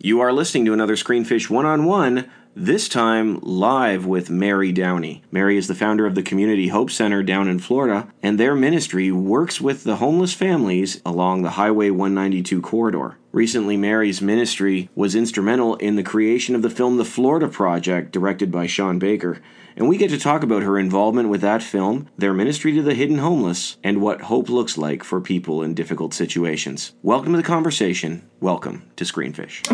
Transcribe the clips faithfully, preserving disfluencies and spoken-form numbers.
You are listening to another Screenfish One-on-One, this time live with Mary Downey. Mary is the founder of the Community Hope Center down in Florida, and their ministry works with the homeless families along the Highway one ninety-two corridor. Recently, Mary's ministry was instrumental in the creation of the film The Florida Project, directed by Sean Baker. And we get to talk about her involvement with that film, their ministry to the hidden homeless, and what hope looks like for people in difficult situations. Welcome to the conversation. Welcome to Screenfish.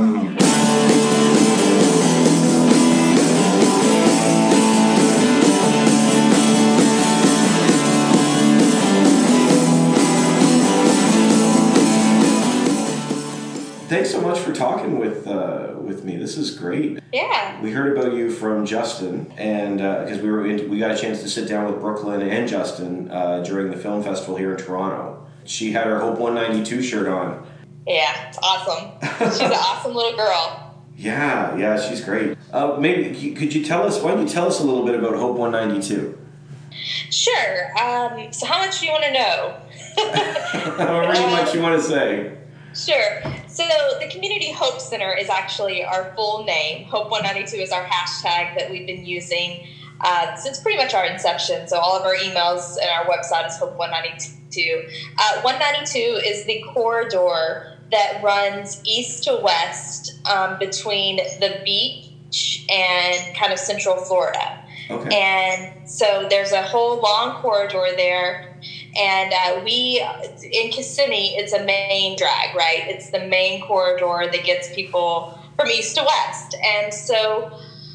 Thanks so much for talking with uh, with me. This is great. Yeah. We heard about you from Justin, and because uh, we were in, we got a chance to sit down with Brooklyn and Justin uh, during the film festival here in Toronto. She had her Hope one ninety-two shirt on. Yeah, it's awesome. She's an awesome little girl. Yeah, yeah, she's great. Uh, maybe could you tell us? Why don't you tell us a little bit about Hope one ninety-two? Sure. Um, so, how much do you want to know? However much you want to say. Sure. So the Community Hope Center is actually our full name. Hope one ninety-two is our hashtag that we've been using uh, since pretty much our inception. So all of our emails and our website is Hope one ninety-two. Uh, one ninety-two is the corridor that runs east to west um, between the beach and kind of central Florida. Okay. And so there's a whole long corridor there. And uh, we, in Kissimmee, it's a main drag, right? It's the main corridor that gets people from east to west. And so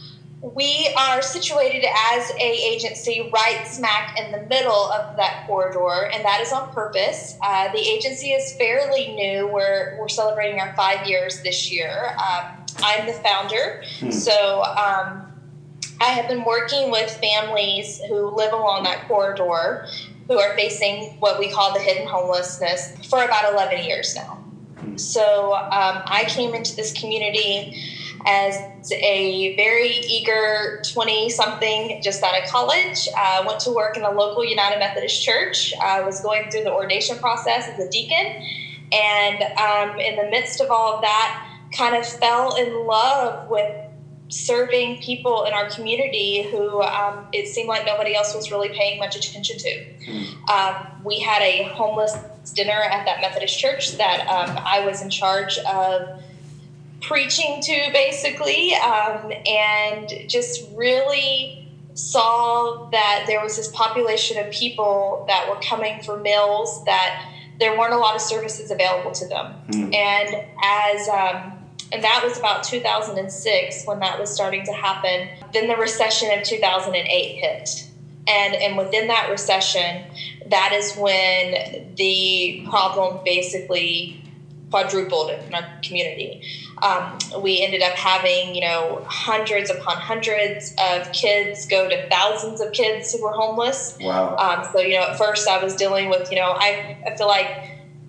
we are situated as a agency right smack in the middle of that corridor, and that is on purpose. Uh, the agency is fairly new. We're, we're celebrating our five years this year. Um, I'm the founder, hmm. so um, I have been working with families who live along that corridor who are facing what we call the hidden homelessness for about eleven years now. So um, I came into this community as a very eager twenty-something just out of college. I uh, went to work in a local United Methodist church. I was going through the ordination process as a deacon. And um, in the midst of all of that, kind of fell in love with serving people in our community who um, it seemed like nobody else was really paying much attention to. Mm. Um, we had a homeless dinner at that Methodist church that um, I was in charge of preaching to, basically, um, and just really saw that there was this population of people that were coming for meals, that there weren't a lot of services available to them. Mm. And as... Um, And that was about two thousand six when that was starting to happen. Then the recession of two thousand eight hit. And and within that recession, that is when the problem basically quadrupled in our community. Um, we ended up having, you know, hundreds upon hundreds of kids go to thousands of kids who were homeless. Wow. Um, so, you know, at first I was dealing with, you know, I, I feel like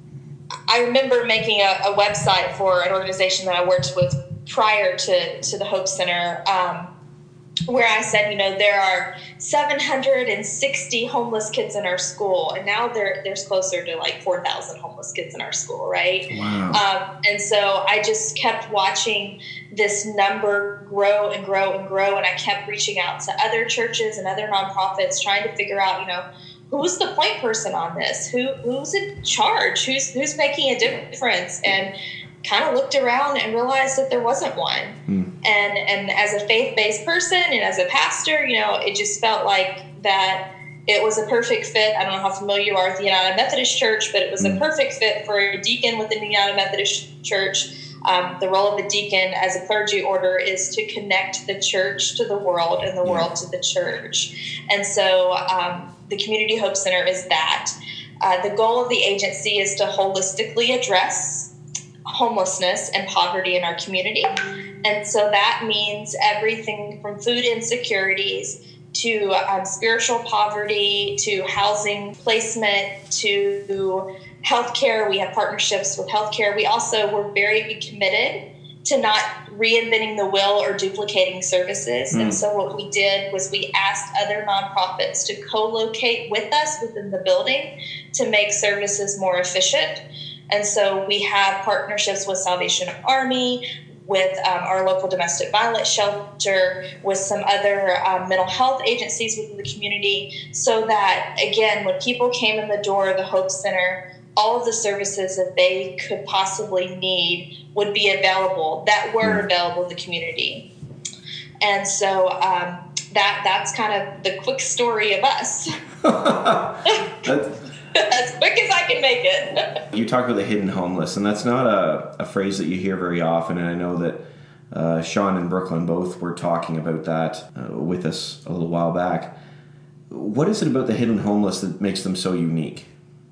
I remember making a, a website for an organization that I worked with prior to, to the Hope Center, um, where I said, you know, there are seven hundred sixty homeless kids in our school, and now there there's closer to like four thousand homeless kids in our school, right? Wow. Um, and so I just kept watching this number grow and grow and grow, and I kept reaching out to other churches and other nonprofits trying to figure out, you know, who's the point person on this? Who who's in charge? Who's who's making a difference? And kind of looked around and realized that there wasn't one. Mm. And and as a faith-based person and as a pastor, you know, it just felt like that it was a perfect fit. I don't know how familiar you are with the United Methodist Church, but it was mm. a perfect fit for a deacon within the United Methodist Church. Um, the role of a deacon as a clergy order is to connect the church to the world and the yeah. world to the church. And so um, the Community Hope Center is that. Uh, the goal of the agency is to holistically address homelessness and poverty in our community. And so that means everything from food insecurities to um, spiritual poverty, to housing placement, to healthcare. We have partnerships with healthcare. We also were very committed to not reinventing the wheel or duplicating services. Mm. And so what we did was we asked other nonprofits to co-locate with us within the building to make services more efficient. And so we have partnerships with Salvation Army. with um, our local domestic violence shelter, with some other um, mental health agencies within the community, so that, again, when people came in the door of the Hope Center, all of the services that they could possibly need would be available, that were available in the community. And so um, that that's kind of the quick story of us. As quick as I can make it. You talk about the hidden homeless, and that's not a, a phrase that you hear very often, and I know that uh, Sean and Brooklyn both were talking about that uh, with us a little while back. What is it about the hidden homeless that makes them so unique?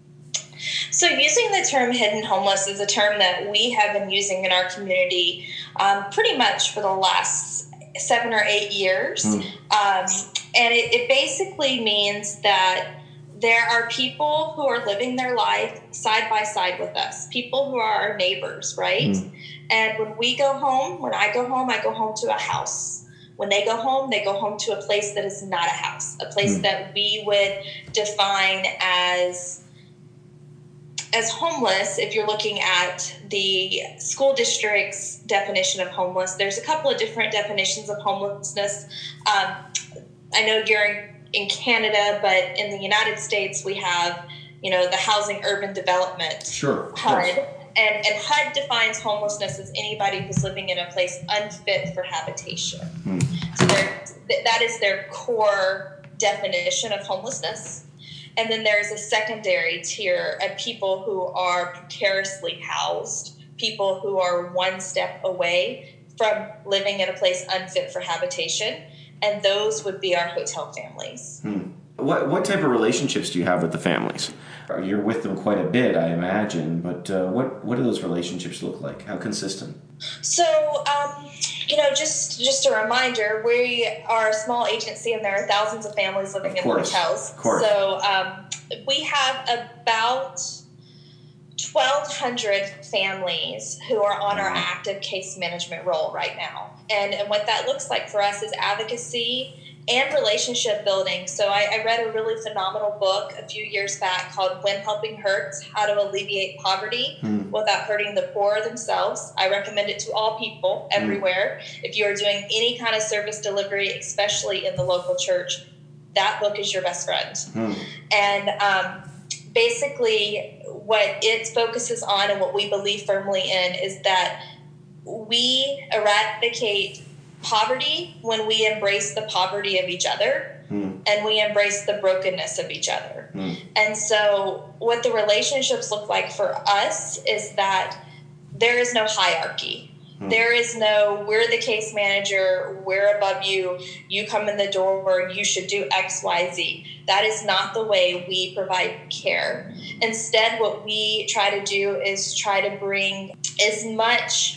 So using the term hidden homeless is a term that we have been using in our community um, pretty much for the last seven or eight years. Mm. Um, and it, it basically means that there are people who are living their life side by side with us, people who are our neighbors, right? Mm. And when we go home, when I go home, I go home to a house. When they go home, they go home to a place that is not a house, a place mm. that we would define as as homeless. If you're looking at the school district's definition of homeless, there's a couple of different definitions of homelessness. Um, I know you're in, in Canada, but in the United States, we have, you know, the Housing Urban Development, sure, H U D. And, and H U D defines homelessness as anybody who's living in a place unfit for habitation. Hmm. So that is their core definition of homelessness. And then there's a secondary tier of people who are precariously housed, people who are one step away from living in a place unfit for habitation. And those would be our hotel families. Hmm. What what type of relationships do you have with the families? You're with them quite a bit, I imagine, but uh, what, what do those relationships look like? How consistent? So, um, you know, just just a reminder, we are a small agency and there are thousands of families living of in course, hotels. Of course. So um, we have about twelve hundred families who are on our active case management role right now. And, and what that looks like for us is advocacy and relationship building. So I, I read a really phenomenal book a few years back called When Helping Hurts, How to Alleviate Poverty mm. Without Hurting the Poor Themselves. I recommend it to all people everywhere. Mm. If you are doing any kind of service delivery, especially in the local church, that book is your best friend. Mm. And um, basically what it focuses on and what we believe firmly in is that we eradicate poverty when we embrace the poverty of each other mm. and we embrace the brokenness of each other. Mm. And so what the relationships look like for us is that there is no hierarchy. Mm. There is no, we're the case manager, we're above you, you come in the door, you should do X, Y, Z. That is not the way we provide care. Instead, what we try to do is try to bring as much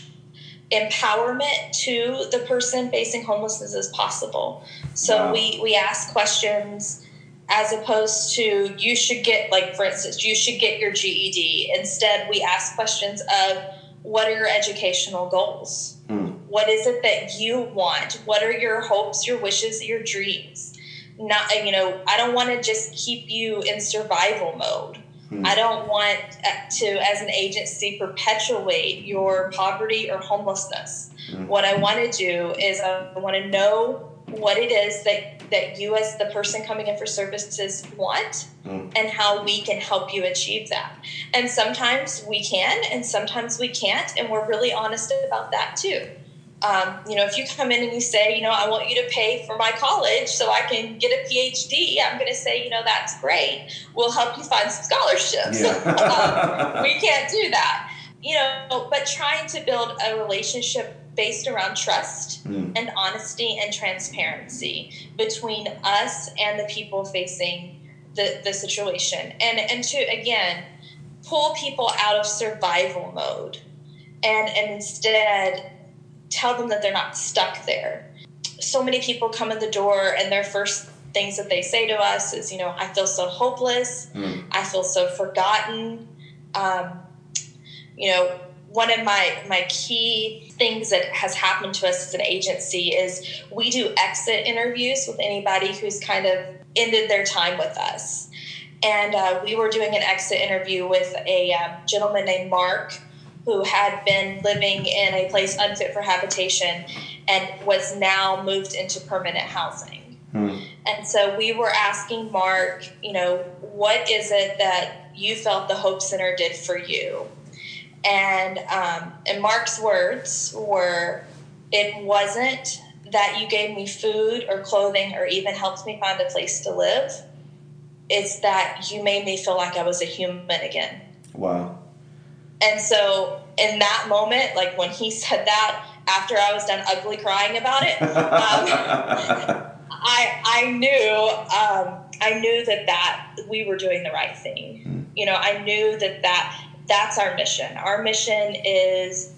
empowerment to the person facing homelessness as possible. So wow. we, we ask questions as opposed to you should get, like, for instance, you should get your G E D. Instead, we ask questions of what are your educational goals? Mm. What is it that you want? What are your hopes, your wishes, your dreams? Not, you know, I don't want to just keep you in survival mode. I don't want to, as an agency, perpetuate your poverty or homelessness. Mm. What I want to do is I want to know what it is that, that you as the person coming in for services want mm. and how we can help you achieve that. And sometimes we can and sometimes we can't, and we're really honest about that too. Um, you know, if you come in and you say, you know, I want you to pay for my college so I can get a P H D, I'm going to say, you know, that's great. We'll help you find some scholarships. Yeah. um, we can't do that, you know, but trying to build a relationship based around trust mm. and honesty and transparency between us and the people facing the, the situation. And, and to, again, pull people out of survival mode and, and instead tell them that they're not stuck there. So many people come in the door and their first things that they say to us is, you know, I feel so hopeless. Mm. I feel so forgotten. Um, you know, one of my, my key things that has happened to us as an agency is we do exit interviews with anybody who's kind of ended their time with us. And uh, we were doing an exit interview with a um, gentleman named Mark, who had been living in a place unfit for habitation and was now moved into permanent housing. Hmm. And so we were asking Mark, you know, what is it that you felt the Hope Center did for you? And, um, and Mark's words were, it wasn't that you gave me food or clothing or even helped me find a place to live. It's that you made me feel like I was a human again. Wow. And so in that moment, like when he said that, after I was done ugly crying about it, um, I I knew um, I knew that that we were doing the right thing. Mm. You know, I knew that, that that's our mission. Our mission is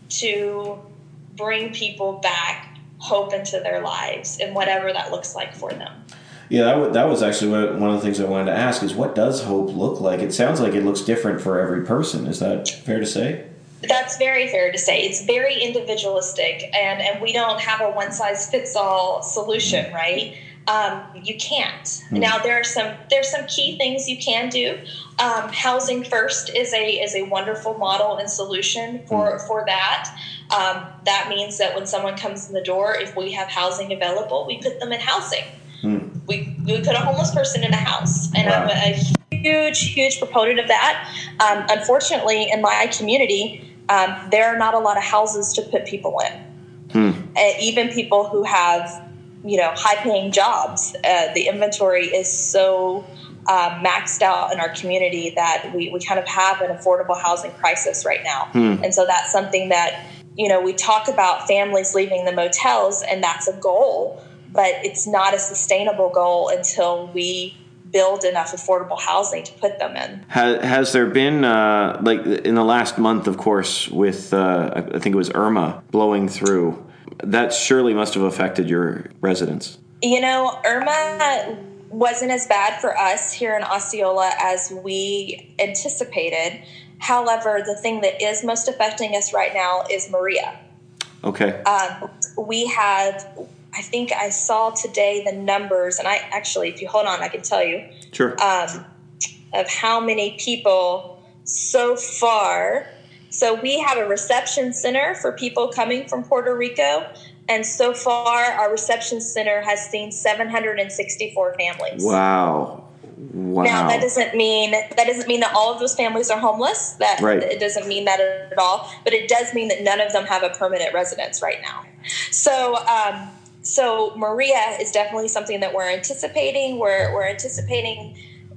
to bring people back hope into their lives and whatever that looks like for them. Yeah, that, w- that was actually what, one of the things I wanted to ask is what does hope look like? It sounds like it looks different for every person. Is that fair to say? That's very fair to say. It's very individualistic, and, and we don't have a one-size-fits-all solution, right? Um, you can't. Mm. Now, there are some there's some key things you can do. Um, Housing First is a is a wonderful model and solution for, mm. for that. Um, that means that when someone comes in the door, if we have housing available, we put them in housing. Hmm. We, we put a homeless person in a house, and wow. I'm a, a huge, huge proponent of that. Um, unfortunately, in my community, um, there are not a lot of houses to put people in. Hmm. And even people who have, you know, high-paying jobs, uh, the inventory is so uh, maxed out in our community that we, we kind of have an affordable housing crisis right now. Hmm. And so that's something that, you know, we talk about families leaving the motels, and that's a goal. But it's not a sustainable goal until we build enough affordable housing to put them in. Has, has there been, uh, like in the last month, of course, with, uh, I think it was Irma blowing through, that surely must have affected your residents. You know, Irma wasn't as bad for us here in Osceola as we anticipated. However, the thing that is most affecting us right now is Maria. Okay. Um, we have... I think I saw today the numbers, and I actually, if you hold on, I can tell you. Sure. Um, of how many people so far. So we have a reception center for people coming from Puerto Rico, and so far our reception center has seen seven hundred sixty-four families. Wow. Wow. Now that doesn't mean that doesn't mean that all of those families are homeless. That right. It doesn't mean that at all. But it does mean that none of them have a permanent residence right now. So. Um, So Maria is definitely something that we're anticipating. We're we're anticipating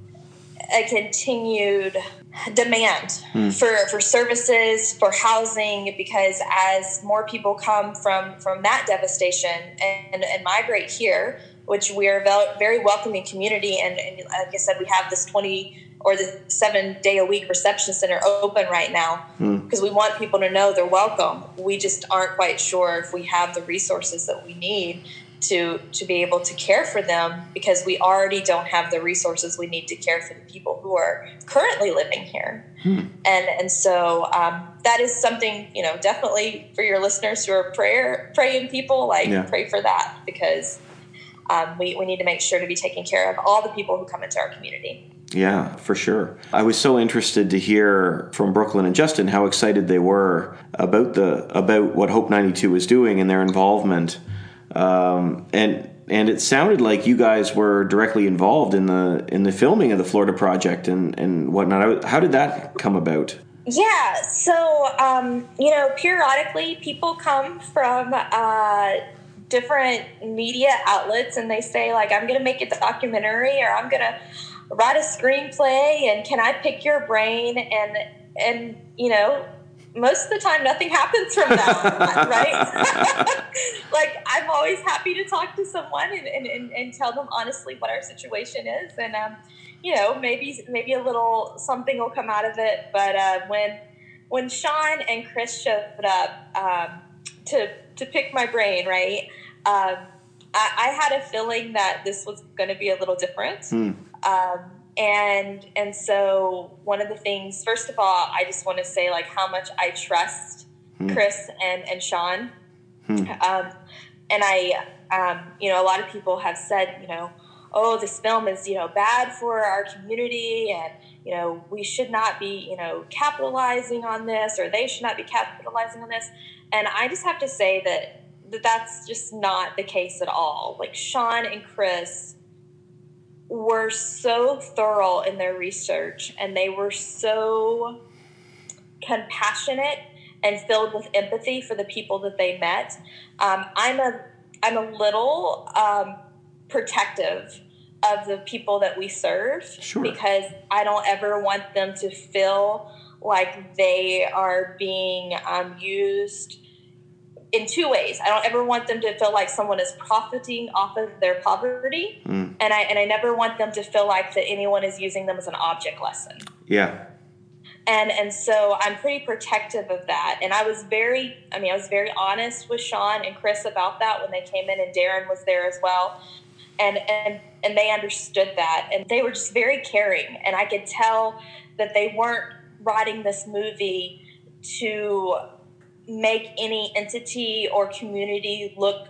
a continued demand hmm. for, for services, for housing, because as more people come from, from that devastation and, and migrate here, which we are a very welcoming community, and, and like I said, we have this twenty or the seven day a week reception center open right now because hmm. we want people to know they're welcome. We just aren't quite sure if we have the resources that we need to to be able to care for them, because we already don't have the resources we need to care for the people who are currently living here. Hmm. And and so um, that is something, you know, definitely for your listeners who are prayer praying people, like yeah. pray for that, because um, we, we need to make sure to be taking care of all the people who come into our community. Yeah, for sure. I was so interested to hear from Brooklyn and Justin how excited they were about the about what Hope ninety-two was doing and their involvement. Um, and and it sounded like you guys were directly involved in the in the filming of the Florida Project and, and whatnot. How did that come about? Yeah, so, um, you know, periodically people come from uh, different media outlets and they say, like, I'm going to make a documentary, or I'm going to write a screenplay, and can I pick your brain? And, and you know, most of the time nothing happens from that, right? Like, I'm always happy to talk to someone and, and, and, and tell them honestly what our situation is. And, um, you know, maybe maybe a little something will come out of it. But uh, when when Sean and Chris showed up um, to, to pick my brain, right, um, I, I had a feeling that this was going to be a little different. Mm. Um, and and so one of the things, first of all, I just want to say, like, how much I trust mm. Chris and, and Sean. Mm. Um, and I, um, you know, a lot of people have said, you know, oh, this film is, you know, bad for our community, and, you know, we should not be, you know, capitalizing on this, or they should not be capitalizing on this. And I just have to say that, that that's just not the case at all. Like, Sean and Chris were so thorough in their research, and they were so compassionate and filled with empathy for the people that they met. Um, I'm a I'm a little um, protective of the people that we serve, sure. because I don't ever want them to feel like they are being um, used in two ways. I don't ever want them to feel like someone is profiting off of their poverty, mm. and I and I never want them to feel like that anyone is using them as an object lesson. Yeah. And and so I'm pretty protective of that. And I was very, I mean, I was very honest with Sean and Chris about that when they came in, and Darren was there as well. And and and they understood that, and they were just very caring. And I could tell that they weren't writing this movie to make any entity or community look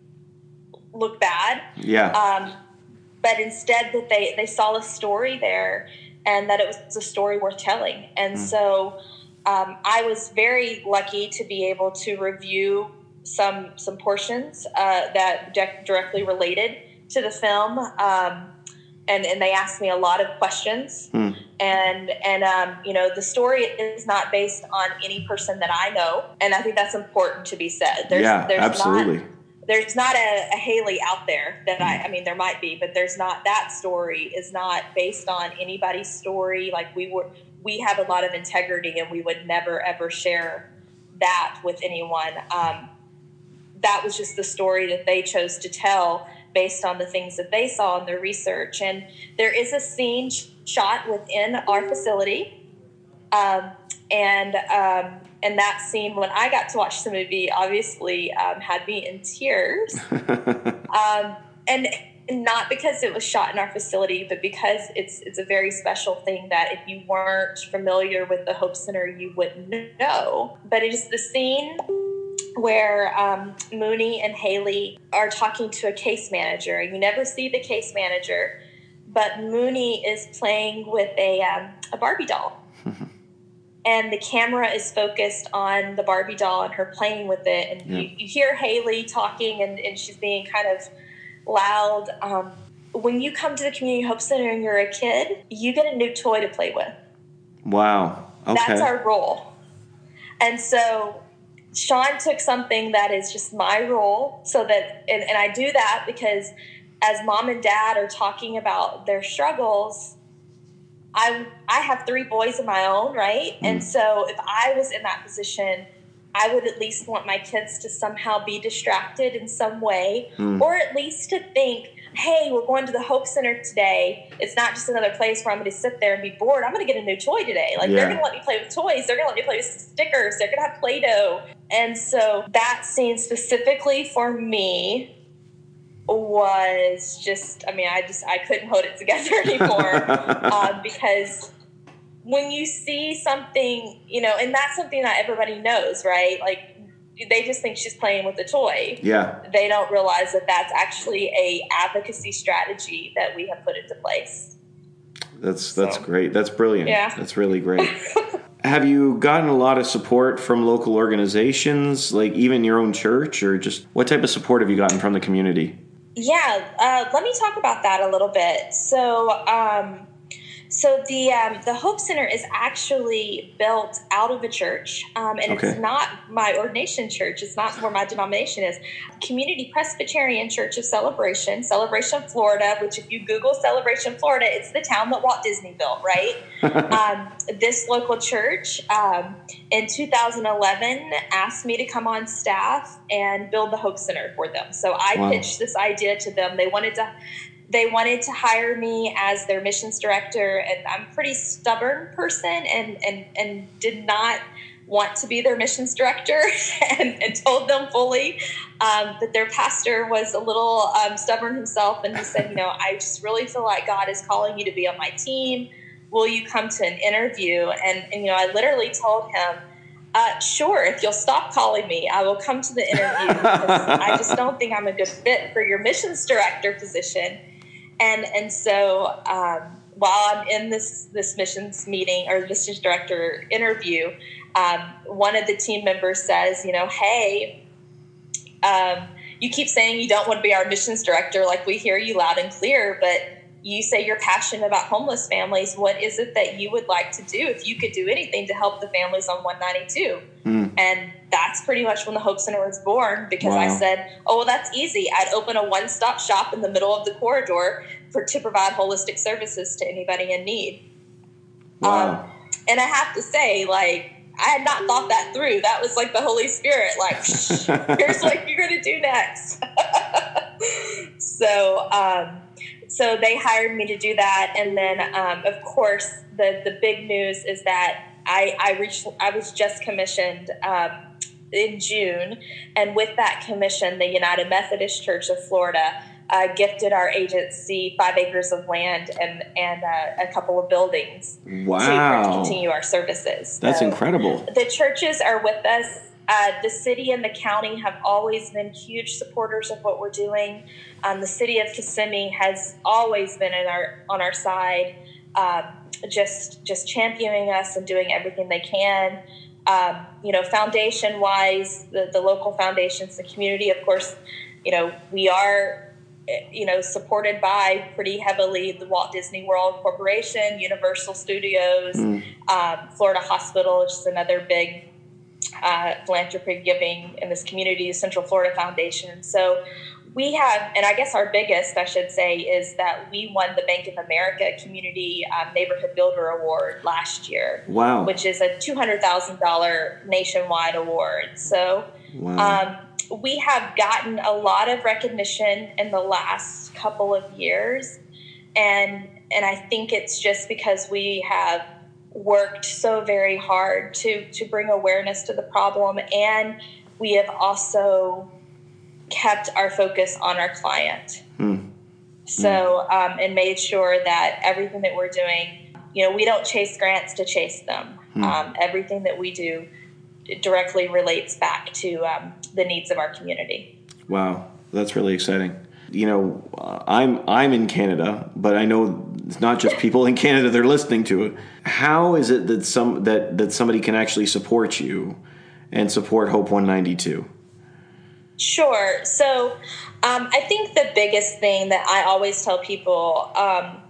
look bad. Yeah. Um, but instead that they, they saw a story there, and that it was a story worth telling. And mm. so um, I was very lucky to be able to review some some portions uh, that de- directly related to the film. Um, and, and they asked me a lot of questions. Mm. And, and um, you know, the story is not based on any person that I know. And I think that's important to be said. There's, yeah, there's absolutely. Not, there's not a, a Haley out there that I, I mean, there might be, but there's not, that story is not based on anybody's story. Like, we were, we have a lot of integrity, and we would never, ever share that with anyone. Um, that was just the story that they chose to tell based on the things that they saw in their research. And there is a scene sh- shot within our facility. Um, and, um, and that scene, when I got to watch the movie, obviously um, had me in tears. um, and, and not because it was shot in our facility, but because it's it's a very special thing that if you weren't familiar with the Hope Center, you wouldn't know. But it is the scene where um, Mooney and Haley are talking to a case manager. You never see the case manager, but Mooney is playing with a, um, a Barbie doll. And the camera is focused on the Barbie doll and her playing with it. And yeah. you, you hear Haley talking, and, and she's being kind of loud. Um, when you come to the Community Hope Center and you're a kid, you get a new toy to play with. Wow. Okay. That's our role. And so Sean took something that is just my role, so that, and, and I do that because as mom and dad are talking about their struggles, I I have three boys of my own, right? Mm. And so if I was in that position, I would at least want my kids to somehow be distracted in some way, mm. or at least to think, hey, we're going to the Hope Center today. It's not just another place where I'm going to sit there and be bored. I'm going to get a new toy today. Like, yeah. they're going to let me play with toys. They're going to let me play with stickers. They're going to have Play-Doh. And so that scene specifically for me was just, I mean, I just, I couldn't hold it together anymore um, because when you see something, you know, and that's something that everybody knows, right? Like, they just think she's playing with a toy. Yeah. They don't realize that that's actually a advocacy strategy that we have put into place. That's that's so. Great. That's brilliant. Yeah. That's really great. Have you gotten a lot of support from local organizations, like even your own church, or just what type of support have you gotten from the community? Yeah, uh, let me talk about that a little bit. So, um, so the um, the Hope Center is actually built out of a church, um, and okay. it's not my ordination church. It's not where my denomination is. Community Presbyterian Church of Celebration, Celebration, Florida, which if you Google Celebration, Florida, it's the town that Walt Disney built, right? um, this local church um, in two thousand eleven asked me to come on staff and build the Hope Center for them. So I wow. pitched this idea to them. They wanted to They wanted to hire me as their missions director, and I'm a pretty stubborn person and, and, and did not want to be their missions director and, and told them fully um, that their pastor was a little um, stubborn himself, and he said, you know, I just really feel like God is calling you to be on my team. Will you come to an interview? And, and you know, I literally told him, Uh, sure, if you'll stop calling me, I will come to the interview because I just don't think I'm a good fit for your missions director position. And and so um, while I'm in this this missions meeting or missions director interview, um, one of the team members says, you know, hey, um, you keep saying you don't want to be our missions director. Like, we hear you loud and clear, but you say you're passionate about homeless families. What is it that you would like to do if you could do anything to help the families on one ninety-two? Mm. And that's pretty much when the Hope Center was born, because wow. I said, oh, well, that's easy. I'd open a one-stop shop in the middle of the corridor for to provide holistic services to anybody in need. Wow. Um, and I have to say, like, I had not thought that through. That was like the Holy Spirit, like, here's what you're going to do next. so, um, so they hired me to do that. And then, um, of course, the, the big news is that I, I reached, I was just commissioned, um, in June. And with that commission, the United Methodist Church of Florida Uh, gifted our agency five acres of land and and uh, a couple of buildings wow. to continue our services. That's so incredible. The churches are with us. Uh, the city and the county have always been huge supporters of what we're doing. Um, the city of Kissimmee has always been in our on our side, um, just just championing us and doing everything they can. Um, you know, foundation wise, the the local foundations, the community, of course. You know, we are. You know, supported by pretty heavily the Walt Disney World Corporation, Universal Studios, mm. um, Florida Hospital, which is another big uh, philanthropy giving in this community, Central Florida Foundation. So we have, and I guess our biggest, I should say, is that we won the Bank of America Community um, Neighborhood Builder Award last year. Wow. Which is a two hundred thousand dollars nationwide award. So, wow. um, we have gotten a lot of recognition in the last couple of years. And and I think it's just because we have worked so very hard to, to bring awareness to the problem. And we have also kept our focus on our client. Hmm. So, um, and made sure that everything that we're doing, you know, we don't chase grants to chase them. Hmm. Um, everything that we do directly relates back to um, the needs of our community. Wow, that's really exciting. You know, uh, I'm I'm in Canada, but I know it's not just people in Canada that are listening to it. How is it that some that, that somebody can actually support you and support Hope one ninety-two? Sure. So um, I think the biggest thing that I always tell people um,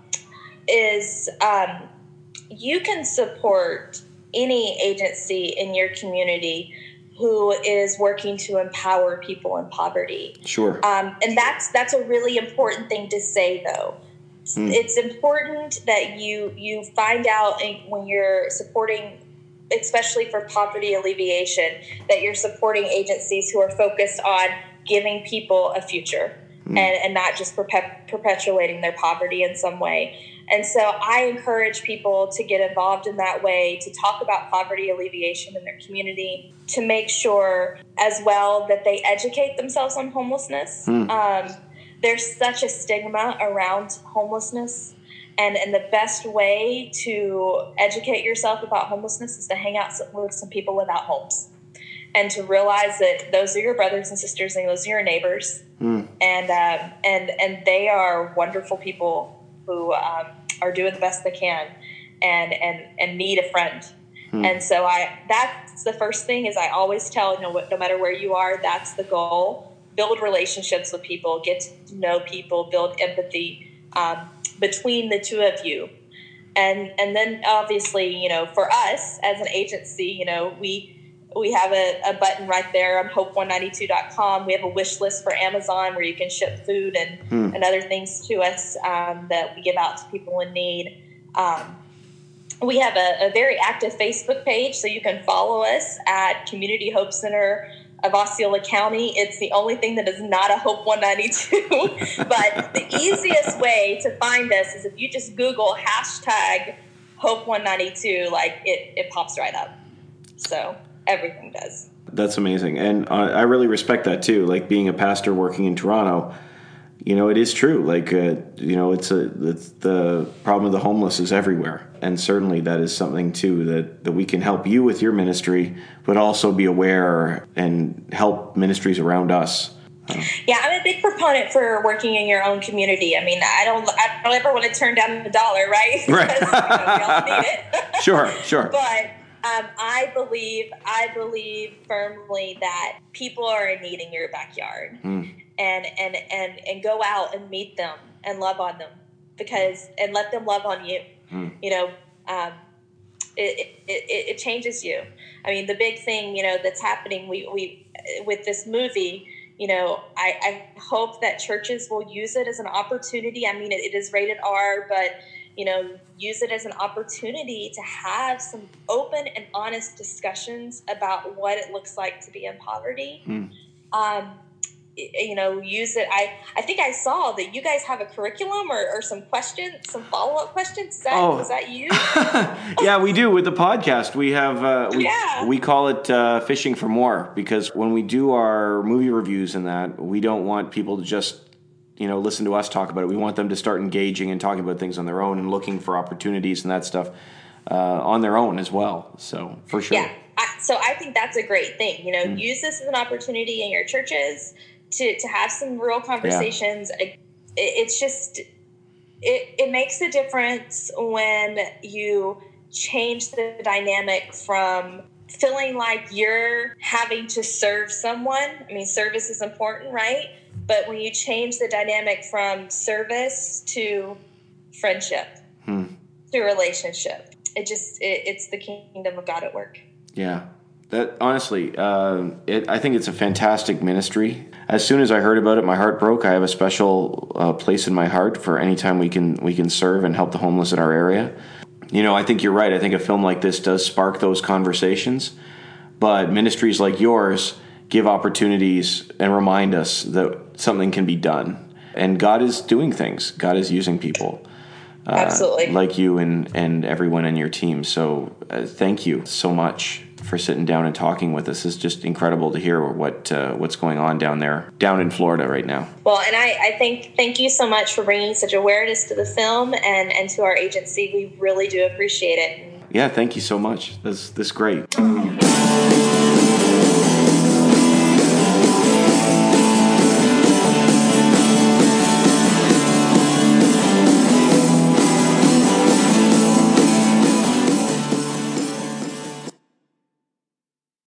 is um, you can support any agency in your community who is working to empower people in poverty. Sure. Um, and that's that's a really important thing to say, though. Hmm. It's important that you you find out when you're supporting, especially for poverty alleviation, that you're supporting agencies who are focused on giving people a future hmm. and, and not just perpet- perpetuating their poverty in some way. And so I encourage people to get involved in that way, to talk about poverty alleviation in their community, to make sure as well that they educate themselves on homelessness. Hmm. Um, there's such a stigma around homelessness. And, and the best way to educate yourself about homelessness is to hang out with some people without homes and to realize that those are your brothers and sisters and those are your neighbors. Hmm. And, um, and, and they are wonderful people who um, are doing the best they can and, and, and need a friend. Hmm. And so I, that's the first thing is I always tell, you know, no matter where you are, that's the goal. Build relationships with people, get to know people, build empathy um, between the two of you. And, and then obviously, you know, for us as an agency, you know, we, we have a, a button right there on hope one ninety-two dot com. We have a wish list for Amazon where you can ship food and, hmm. and other things to us um, that we give out to people in need. Um, we have a, a very active Facebook page, so you can follow us at Community Hope Center of Osceola County. It's the only thing that is not a Hope one ninety-two. But the easiest way to find us is if you just Google hashtag Hope one ninety-two, like it, it pops right up. So everything does. That's amazing. And uh, I really respect that too. Like being a pastor working in Toronto, you know, it is true. Like, uh, you know, it's a, it's the problem of the homeless is everywhere. And certainly that is something too that, that we can help you with your ministry, but also be aware and help ministries around us Yeah, I'm a big proponent for working in your own community. I mean, I don't, I don't ever want to turn down a dollar, right? Right. Because, you know, we all need it. Sure, sure. But um, I believe, I believe firmly that people are in need in your backyard, mm. and and and and go out and meet them and love on them, because and let them love on you. Mm. You know, um, it, it it it changes you. I mean, the big thing, you know, that's happening, we we with this movie. You know, I, I hope that churches will use it as an opportunity. I mean, it, it is rated R, but, you know, use it as an opportunity to have some open and honest discussions about what it looks like to be in poverty. Mm. Um, you know, use it. I, I think I saw that you guys have a curriculum or, or some questions, some follow-up questions. Is that, oh. is that you? Yeah, we do with the podcast. We have, uh, we, yeah. we call it uh, Fishing for More, because when we do our movie reviews and that, we don't want people to just, you know, listen to us talk about it. We want them to start engaging and talking about things on their own and looking for opportunities and that stuff uh, on their own as well. So, for sure. Yeah. I, so I think that's a great thing. You know, mm. use this as an opportunity in your churches to, to have some real conversations. Yeah. It, it's just, it, it makes a difference when you change the dynamic from feeling like you're having to serve someone. I mean, service is important, right? But when you change the dynamic from service to friendship, hmm. to relationship, it just, it, it's the kingdom of God at work. Yeah. That honestly, uh, it, I think it's a fantastic ministry. As soon as I heard about it, my heart broke. I have a special uh, place in my heart for any time we can we can serve and help the homeless in our area. You know, I think you're right. I think a film like this does spark those conversations. But ministries like yours give opportunities and remind us that something can be done. And God is doing things. God is using people. Uh, Absolutely. Like you and, and everyone in your team. So uh, thank you so much for sitting down and talking with us. It's just incredible to hear what uh, what's going on down there, down in Florida right now. Well, and I, I think thank you so much for bringing such awareness to the film and, and to our agency. We really do appreciate it. Yeah, thank you so much. That's, that's great.